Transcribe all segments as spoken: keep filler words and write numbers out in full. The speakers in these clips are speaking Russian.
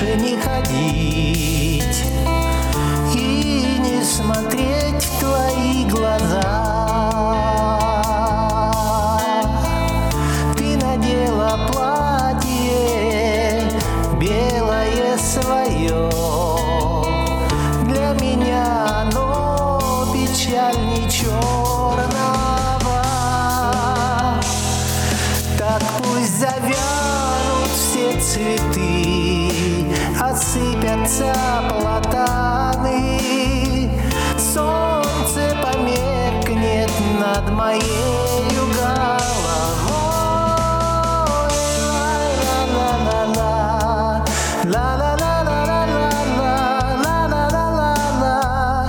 больше не ходить и не смотреть в твои глаза. Ты надела платье белое свое, для меня оно печальней черного. Так пусть завянут все цветы, осыпятся платаны, солнце померкнет над моею головой. Ла-ла-ла-ла-ла, ла-ла-ла-ла-ла-ла, ла-ла-ла-ла-ла,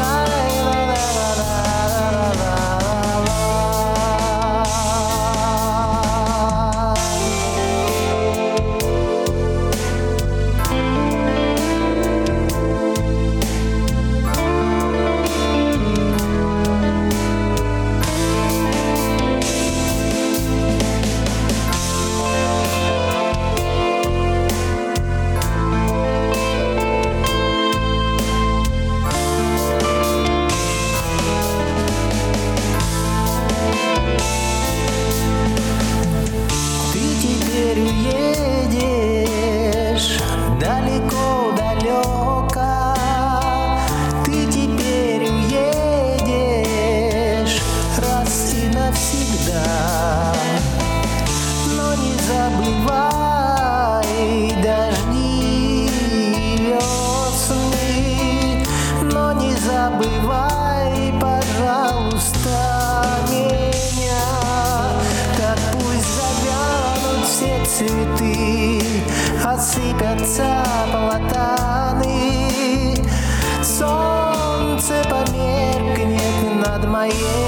едешь далеко-далеко, ты теперь уедешь раз и навсегда. Но не забывай дожди и весны, но не забывай, пожалуйста, меня. Так пусть завянут все цветы, осыпятся платаны, солнце померкнет над моей